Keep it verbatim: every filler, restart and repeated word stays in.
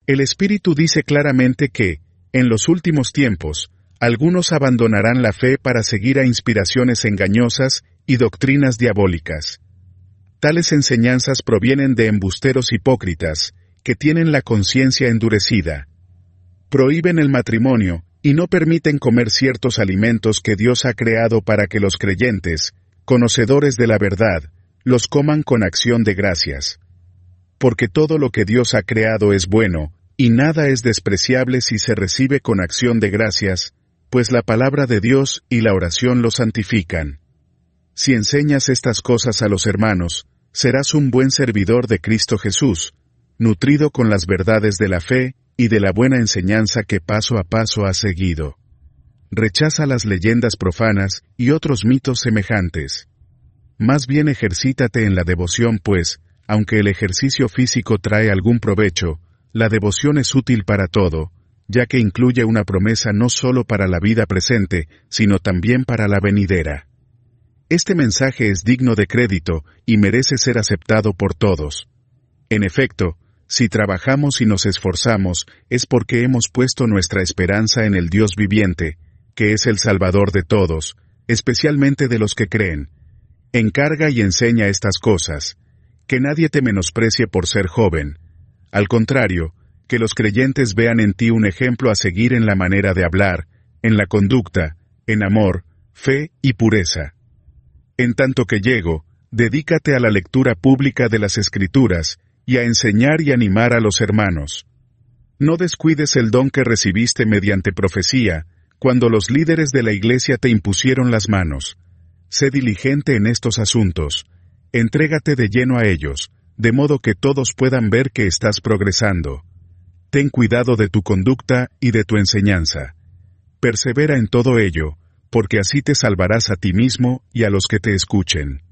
El Espíritu dice claramente que, en los últimos tiempos, algunos abandonarán la fe para seguir a inspiraciones engañosas y doctrinas diabólicas. Tales enseñanzas provienen de embusteros hipócritas, que tienen la conciencia endurecida. Prohíben el matrimonio, y no permiten comer ciertos alimentos que Dios ha creado para que los creyentes, conocedores de la verdad, los coman con acción de gracias. Porque todo lo que Dios ha creado es bueno, y nada es despreciable si se recibe con acción de gracias, pues la palabra de Dios y la oración lo santifican. Si enseñas estas cosas a los hermanos, serás un buen servidor de Cristo Jesús, nutrido con las verdades de la fe y de la buena enseñanza que paso a paso has seguido. Rechaza las leyendas profanas y otros mitos semejantes. Más bien ejercítate en la devoción, pues, aunque el ejercicio físico trae algún provecho, la devoción es útil para todo, ya que incluye una promesa no solo para la vida presente, sino también para la venidera. Este mensaje es digno de crédito y merece ser aceptado por todos. En efecto, si trabajamos y nos esforzamos, es porque hemos puesto nuestra esperanza en el Dios viviente, que es el Salvador de todos, especialmente de los que creen. Encarga y enseña estas cosas. Que nadie te menosprecie por ser joven. Al contrario, que los creyentes vean en ti un ejemplo a seguir en la manera de hablar, en la conducta, en amor, fe y pureza. En tanto que llego, dedícate a la lectura pública de las Escrituras, y a enseñar y animar a los hermanos. No descuides el don que recibiste mediante profecía, cuando los líderes de la Iglesia te impusieron las manos. Sé diligente en estos asuntos. Entrégate de lleno a ellos, de modo que todos puedan ver que estás progresando. Ten cuidado de tu conducta y de tu enseñanza. Persevera en todo ello, porque así te salvarás a ti mismo y a los que te escuchen.